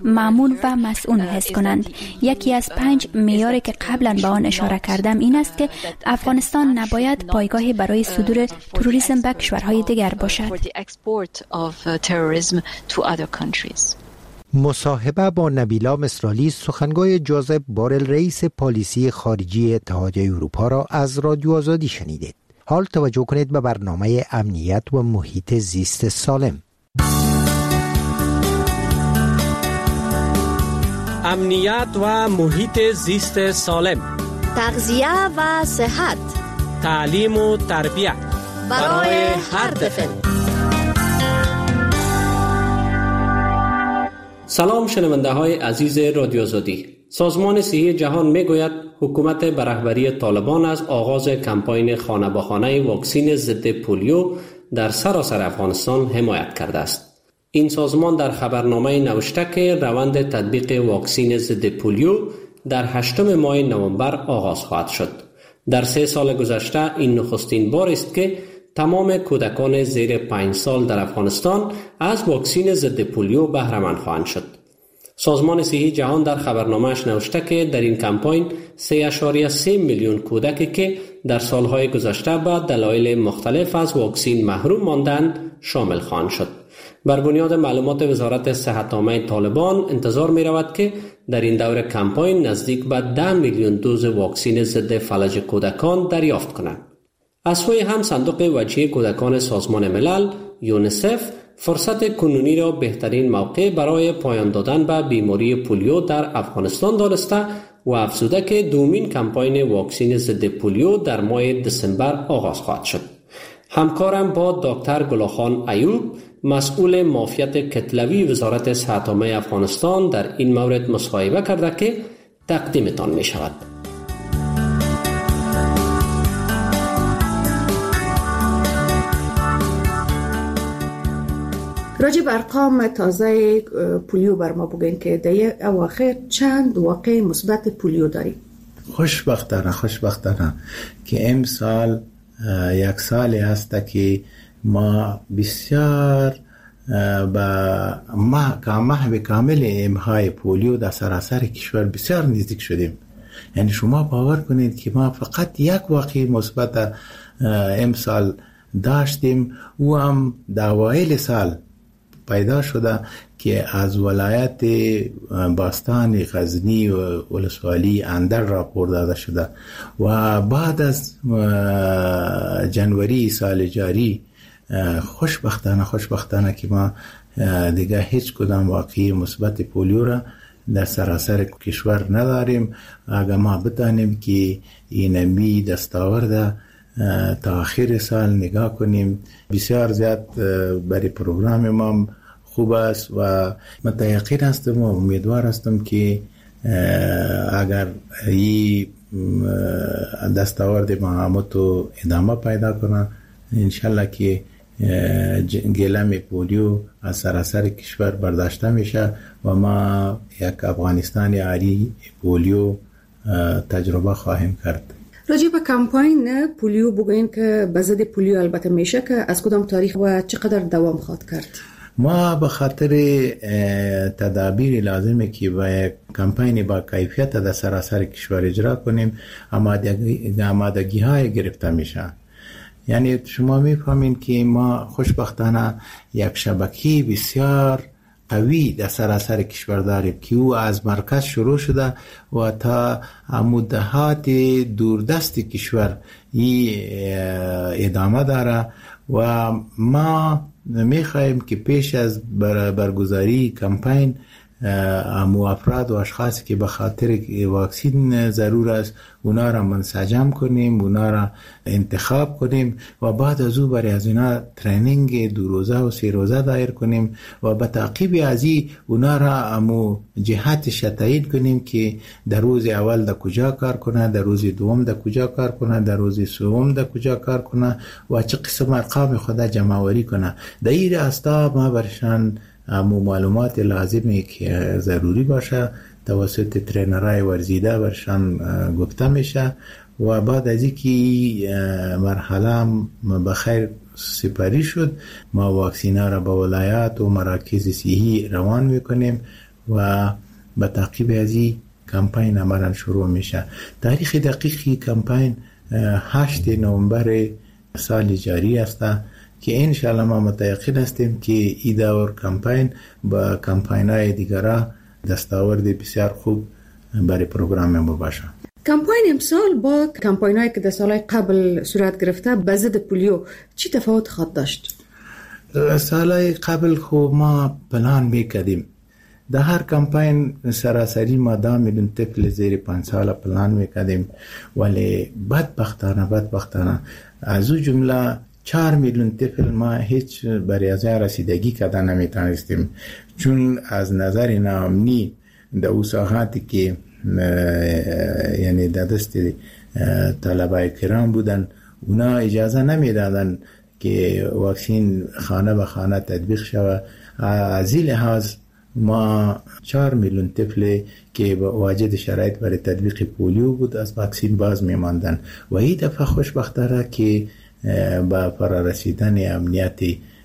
مأمون و مسئول حس کنند. یکی از 5 معیاری که قبلا به آن اشاره کردم این است که افغانستان نباید پایگاهی برای صدور تروریسم به کشورهای دیگر باشد. مصاحبه با نبیلا مصرالی، سخنگوی جوزف بورل رئیس پالیسی خارجی اتحادیه اروپا را از رادیو آزادی شنیدید. حال توجه کنید به برنامه امنیت و محیط زیست سالم. امنیت و محیط زیست سالم، تغذیه و صحت، تعلیم و تربیت برای هر طفل. سلام شنونده های عزیز رادیو آزادی. سازمان صحی جهان می گوید حکومت به رهبری طالبان از آغاز کمپاین خانه به خانه واکسین ضد پولیو در سراسر افغانستان حمایت کرده است. این سازمان در خبرنامه نوشته که روند تطبیق واکسین ضد پولیو در 8 ماه نوامبر آغاز خواهد شد. در 3 سال گذشته این نخستین بار است که تمام کودکان زیر 5 سال در افغانستان از واکسین ضد پولیو بهره مند خواهند شد. سازمان صحی جهان در خبرنامه‌اش نوشته که در این کمپاین 3.3 میلیون کودکی که در سالهای گذشته به دلایل مختلف از واکسین محروم ماندند شامل خواهند شد. بر بنیاد معلومات وزارت صحت عامه طالبان انتظار می رود که در این دور کمپاین نزدیک به 10 میلیون دوز واکسین ضد فلج کودکان دریافت کنند. از سوی هم صندوق وجهی کودکان سازمان ملل یونیسف فرصت کنونی را بهترین موقع برای پایان دادن به بیماری پولیو در افغانستان دانسته و افزوده که دومین کمپاین واکسین ضد پولیو در ماه دسامبر آغاز خواهد شد. همکارم با دکتر گلاخان ایوب، مسئول معافیت کتلوی وزارت صحت عامه افغانستان، در این مورد مصاحبه کرده که تقدیمتان می شود. راجب ارقام تازه پولیو بر ما بگین که در اواخر چند واقع مثبت پولیو داریم؟ خوشبختانه که امسال یک سالی هست که ما بسیار با محو کامل امهای پولیو در سراسر کشور بسیار نزدیک شدیم. یعنی شما باور کنید که ما فقط یک واقع مثبت امسال داشتیم و هم در اوایل سال پیدا شده که از ولایت باستان غزنی و ولسوالی اندر راپور داده شده و بعد از جنوری سال جاری خوشبختانه که ما دیگه هیچ کدام واقعی مثبت پولیو را در سراسر کشور نداریم. اگر ما بتانیم که اینمی دستاورده تا آخر سال نگاه کنیم بسیار زیاد برای پروگرام ما خوب است و متیقن هستم و امیدوار هستم که اگر این دستاورد ما تو ادامه پیدا کنه انشالله که گلم پولیو از سراسر کشور برداشته میشه و ما یک افغانستان عالی پولیو تجربه خواهیم کرد. راجع به کمپاین پولیو بگوین که به ضد پولیو البته میشه که از کدام تاریخ و چقدر دوام خواهد کرد؟ ما به خاطر تدابیر لازمه که با یک کمپاین با کیفیت در سراسر کشور اجرا کنیم آمادگی های گرفته میشه. یعنی شما میفهمین که ما خوشبختانه یک شبکه بسیار قوی در سراسر کشور داریم که او از مرکز شروع شده و تا مدهات دوردست کشور ادامه داره و ما میخواهیم که پیش از برگزاری کمپین امو افراد و اشخاصی که به خاطر واکسین ضرور است اونا را منسجم کنیم، اونا را انتخاب کنیم و بعد از او برای از اونا ترینینگ 2 روزه و 3 روزه دایر کنیم و به تعقیب از این اونا را امو جهتش تعیین کنیم که در روز اول در کجا کار کنه، در روز دوم در کجا کار کنه، در روز سوم در کجا کار کنه و چه قسم ارقام خود جمع آوری کنه. در این راستا ما برشان معلومات لازمی که ضروری باشه توسط ترینرهای ورزیده برشان گفته میشه و بعد از اینکه مرحله بخیر سپری شد ما واکسینا را به ولایات و مراکز صحی روان میکنیم و به تعقیب از این کمپین عملا شروع میشه. تاریخ دقیقی کمپین 8 نوامبر سال جاری است که انشالله ما متیقن هستیم که این دور کمپین با کمپین‌های دیگره دستاورد بسیار خوب برای پروگرام ما باشه. کمپین امسال با کمپینایی که در سالهای قبل صورت گرفته به ضد پولیو چی تفاوت خواهد داشت؟ سالهای قبل خوب ما پلان میکردیم. در هر کمپین سراسری ما 10 میلیون طفل زیر 5 سال پلان میکردیم، ولی بدبختانه از اون جمله 4 میلیون طفل ما هیچ برای از رسیدگی کردن نمیتونستیم، چون از نظر ناامنی در اون ساحاتی که یعنی در دست طلبه کرام بودن اونا اجازه نمیدادن که واکسین خانه به خانه تطبیق شود. از این لحاظ ما 4 میلیون طفل که واجد شرایط برای تطبیق پولیو بود از واکسین باز میماندن و این دفعه خوشبختانه که با فرارسیدن امنیت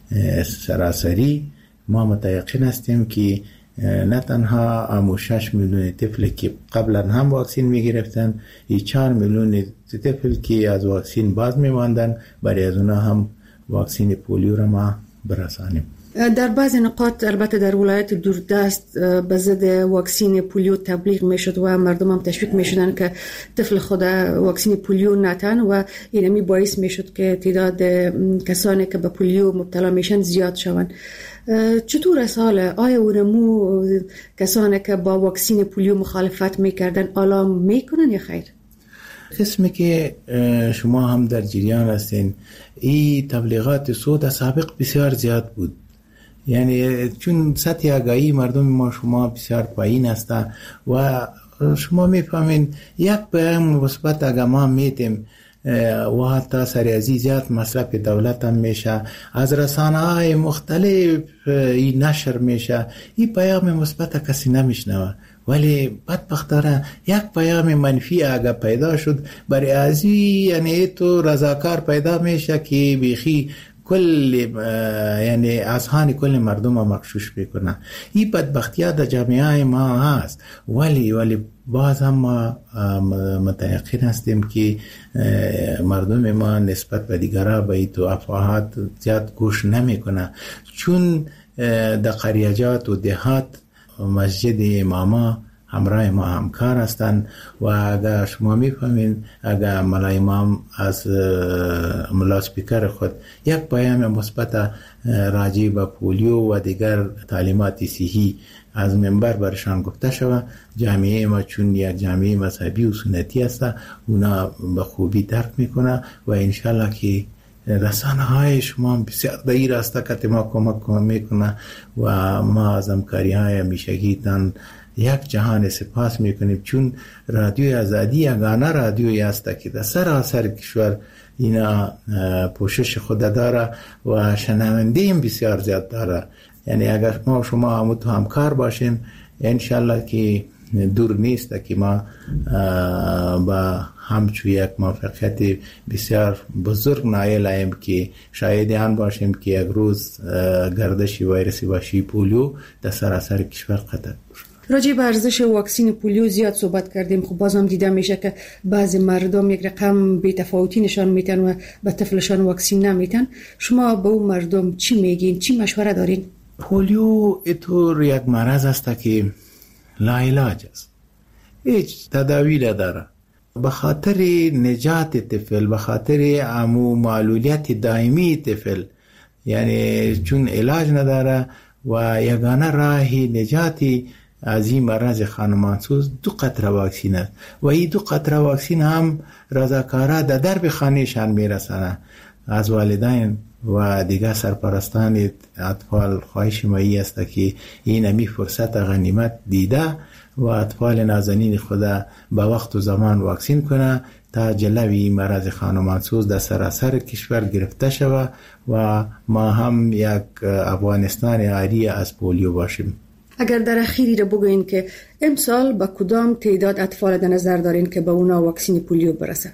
سراسری ما متیقن هستیم که نه تنها 6 میلیون طفل که قبلا هم واکسین میگرفتن، این 4 میلیون طفل که از واکسین باز میماندن برای از اونا هم واکسین پولیو را ما برسانیم. در بعض نقاط البته در ولایت دوردست به ضد واکسین پولیو تبلیغ میشد و مردم هم تشویق میشدن که طفل خود واکسین پولیو نتن و اینمی باعث میشد که تعداد کسانی که به پولیو مبتلا میشن زیاد شوند. چطور است حال؟ آیا اونمو کسانی که با واکسین پولیو مخالفت میکردن آلا میکنن یا خیر؟ قسمی که شما هم در جریان هستین، این تبلیغات سود سابق بسیار زیاد بود، یعنی چون سطح آگاهی مردم ما شما بسیار پایین است و شما میفهمین یک پیام مثبت اگه ما میتیم و حتی سریعی زیاد مصرف دولت هم میشه، از رسانه‌های مختلف این نشر میشه، این پیام مثبت کسی نمیشنوه، ولی بدبختانه یک پیام منفی اگه پیدا شد برای ازی یعنی تو رضاکار پیدا میشه که بیخی کل یعنی اذهان کل مردم مغشوش بکنه. این بدبختی‌ها در جامعه ما هست، ولی باز هم ما متیقن هستیم که مردم ما نسبت به دیگرها به این تو افواهات زیاد گوش نمیکنه، چون در قریجات و دهات مسجد اماما همراه ما همکار هستند و اگر شما میفهمین اگر ملای امام از ملا سپیکر خود یک پیام مثبت راجع به پولیو و دیگر تعلیمات صحی از منبر برشان گفته شود، جامعه ما چون یک جامعه مذهبی و سنتی است اونا به خوبی درک میکنه و انشالله که رسانه های شما بسیار دایی راسته که ما کمک میکنه و ما از همکاری های همیشگیتان یک جهان سپاس میکنیم، چون رادیوی آزادی یگانه رادیویی است که در سراسر کشور اینا پوشش خود داره و شنونده هم بسیار زیاد داره. یعنی اگر ما شما هم تو همکار باشیم انشالله که دور نیست که ما با همچون یک موفقیت بسیار بزرگ نایل ایم که شاید آن باشیم که یک روز گردش ویروس وحشی پولیو در سراسر کشور قطع بشه. راجع به ارزش واکسین پولیو زیاد صحبت کردیم، خب بازم دیده میشه که بعضی مردم یک رقم بی‌تفاوتی نشان میتن و به طفلشان واکسین نمیتن. شما به اون مردم چی میگین؟ چی مشوره دارین؟ پولیو اینطور یک مرض است که لاعلاج است، هیچ تداوی نداره. به خاطر نجات طفل، به خاطر معلولیت دائمی طفل، یعنی چون علاج نداره و یگانه راه نجاتی از این مرض خانمانسوز 2 قطره واکسین است و این 2 قطره واکسین هم رضاکارا در درب خانهشان میرسانه. از والدین و دیگر سرپرستان اطفال خواهش ما است که این همی فرصت غنیمت دیده و اطفال نازنین خدا به وقت و زمان واکسین کنه تا جلوی مرض خانمانسوز در سراسر کشور گرفته شود و ما هم یک افغانستان عاری از پولیو باشیم. اگر در اخیری رو بگوین که امسال با کدام تعداد اطفال در نظر دارین که به اونا واکسین پولیو برسه؟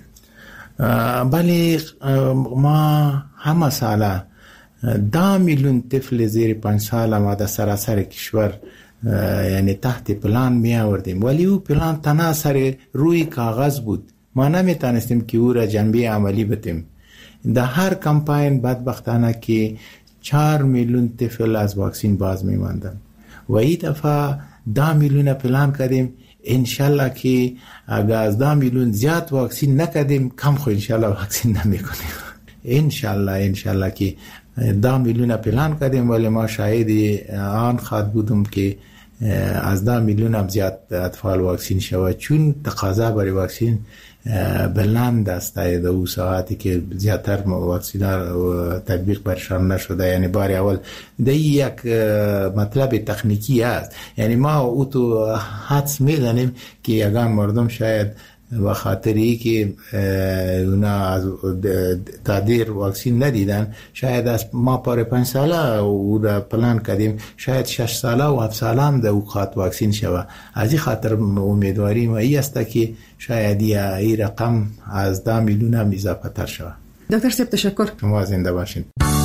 بله، ما همه ساله 10 میلیون طفل زیر 5 سال ما در سراسر کشور یعنی تحت پلان می آوردیم، ولی او پلان تنها سر روی کاغذ بود. ما نمیتونستیم که او را جنبه عملی بتیم. در هر کمپاین بدبختانه که 4 میلیون طفل از واکسین باز میماندن و این دفعه 10 میلیون پلان کردیم. انشالله که اگر از 10 میلیون زیاد واکسین نکردیم کم خو انشالله واکسین نمیکنیم. انشالله که 10 میلیون پلان کردیم، ولی ما شاید آن خواد بودم که از 10 میلیون هم زیاد اطفال واکسین شود، چون تقاضا برای واکسین بلند است در او ساعتی که زیادتر واکسین تطبیق برشان نشده. یعنی بار اول ده یک مطلب تکنیکی است، یعنی ما او تو حدس میزنیم که یگان مردم شاید و خاطری که اونا از تادیر واکسین ندیدن، شاید از ما پر 5 ساله او دا پلان کردیم شاید 6 ساله و 7 ساله هم دا اوقات واکسین شوه. از این خاطر امیدواری ما ای است که شاید ای رقم از 10 میلیون هم اضافه تر شوه. دکتر صاحب تشکر. شما زنده باشین.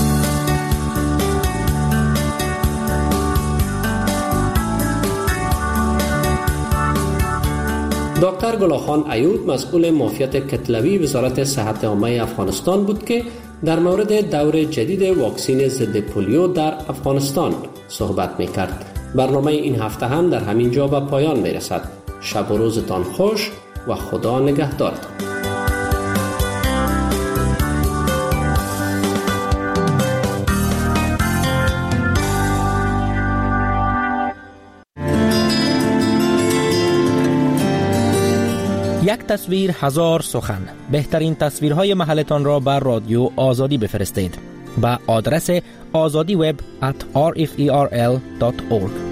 دکتر گلاخان ایوب مسئول معافیت کتلوی وزارت صحت عامه افغانستان بود که در مورد دور جدید واکسین ضد پولیو در افغانستان صحبت می‌کرد. برنامه این هفته هم در همین جا به پایان می‌رسد. شب و روزتان خوش و خدا نگهدارتان. یک تصویر هزار سخن. بهترین تصویرهای محلتان را بر رادیو آزادی بفرستید. با آدرس azadiweb@rferl.org.